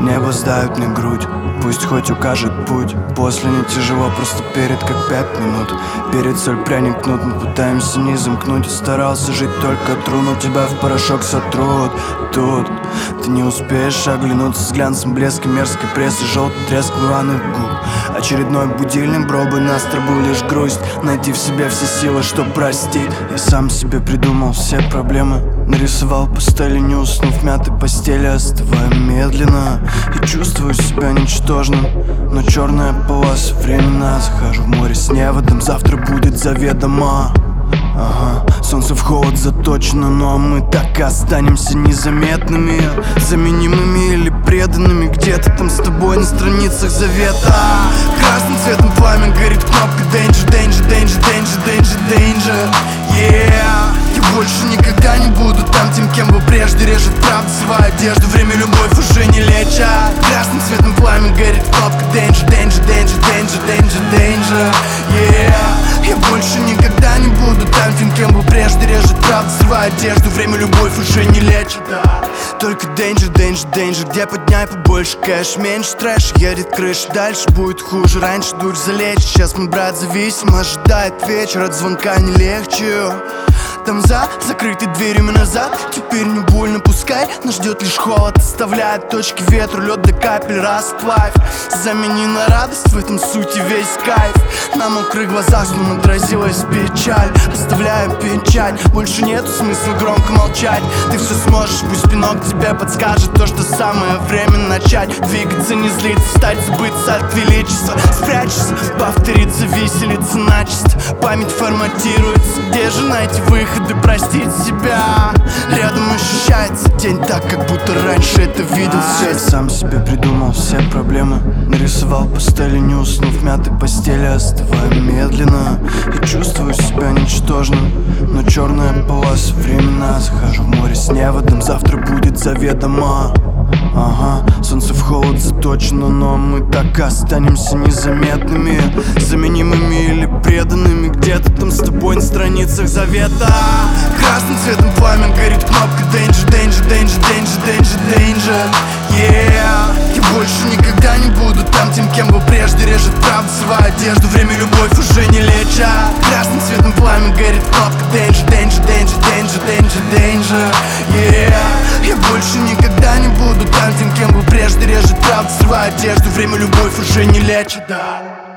Небо сдают мне грудь, пусть хоть укажет путь. После не тяжело, просто перед как 5 минут. Перед соль пряник кнут, мы пытаемся не замкнуть. Старался жить только тру, но тебя в порошок сотрут. Тут ты не успеешь оглянуться с глянцем блеска мерзкой прессы, желтый треск рваных губ. Очередной будильник, бробы нас был лишь грусть. Найти в себе все силы, чтоб простить. Я сам себе придумал все проблемы, нарисовал пастели, не уснув в мятой постели. Остываю медленно и чувствую себя ничтожным, но черная полоса временно. Захожу в море с неводом, завтра будет заведомо. Ага, солнце в холод заточено, но мы так и останемся незаметными, заменимыми или преданными. Где-то там с тобой на страницах завета. Красным цветом пламя горит кнопка Danger, danger, danger, danger, danger, danger. Yeah. Я больше никогда не буду там тем, кем был прежде. Режет правда свою одежду, время любовь уже не лечат. Красным цветом пламя горит кнопка Danger, danger, danger, danger, danger, danger. Yeah. Я больше никогда не буду там тем, кем был прежде. Режет правда свою одежду, время любовь уже не лечит. Только danger, danger, danger. Где подняй побольше кэш, меньше трэш. Едет крыша, дальше будет хуже. Раньше дурь залечь, сейчас мой брат зависим. Ожидает вечер, от звонка не легче. Там за закрытой дверями назад. Теперь не больно, пускай нас ждет лишь холод. Оставляет точки ветру, лед до капель расплавь. Замени на радость, в этом сути весь кайф. На мокрых глазах снова отразилась печаль. Оставляю печаль, больше нету смысла громко молчать. Ты все сможешь, пусть пинок тебе подскажет то, что самое время начать. Двигаться, не злиться, встать, забыться от величества. Спрячься, повторится виселица начисто. Память форматируется, где же найти выходы, простить себя? Рядом ощущается день так, как будто раньше это видел все. Я сам себе придумал все проблемы, нарисовал пастели, не уснув в мятой постели. Остываю медленно и чувствую себя ничтожным, но черная полоса времена. Захожу в море с неводом, завтра будет заведомо. Ага, солнце в холод заточено, но мы так и останемся незаметными, заменимыми или преданными. Где-то там с тобой на страницах завета. Красным цветом пламя горит кнопка Danger, danger, danger, danger, danger, danger. Yeah. Я больше никогда не буду там тем, кем был прежде. Режет правда свою одежду, время любовь уже не лечат. Красным цветом пламя горит кнопка Danger, danger, danger, danger, danger, danger. Yeah. Я больше никогда не буду там тем, кем был прежде. Режет правда свою одежду, время любовь уже не лечит.